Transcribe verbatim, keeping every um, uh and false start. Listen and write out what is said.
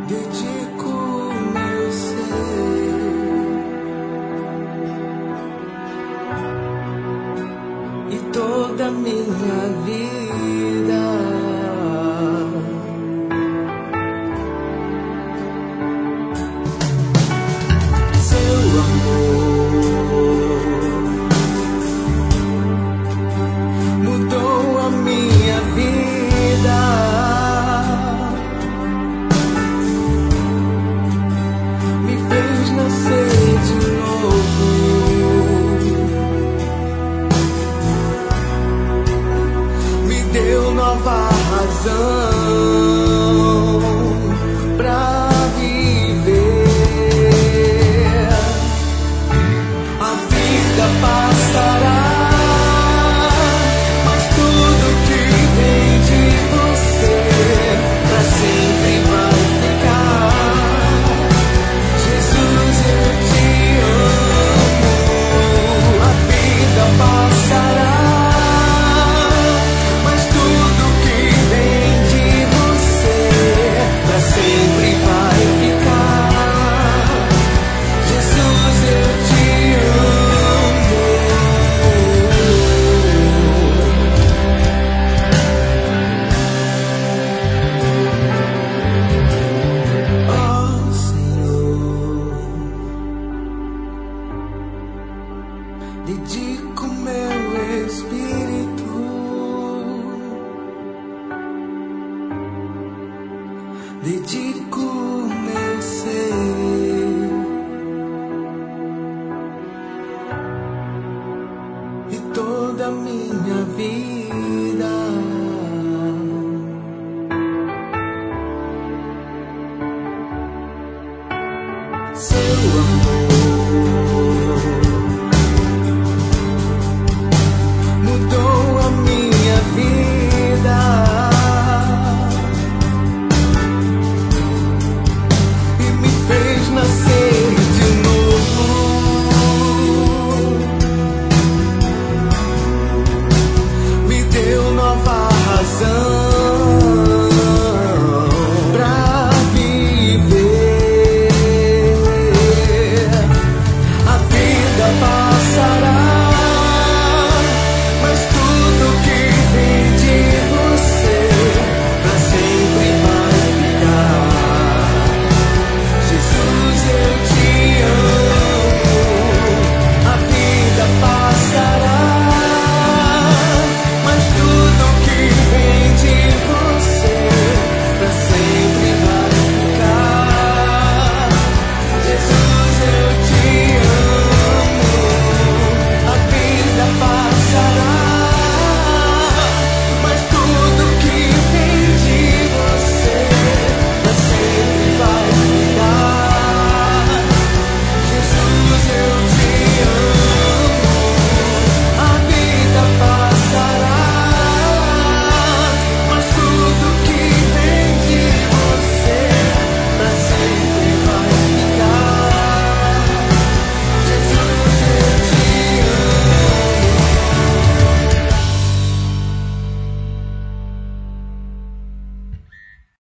dedico meu ser e toda minha vida. Seu amor mudou a minha vida, me fez nascer de novo, me deu nova razão pra viver. A vida passará, mas tudo que vem de você pra sempre vai ficar. Jesus, eu te amo. A vida passará, mas tudo que vem de você pra sempre vai ficar. Jesus, eu te amo. Ó Senhor, dedico meu espírito, dedico meu ser e toda a minha vida. Seu amor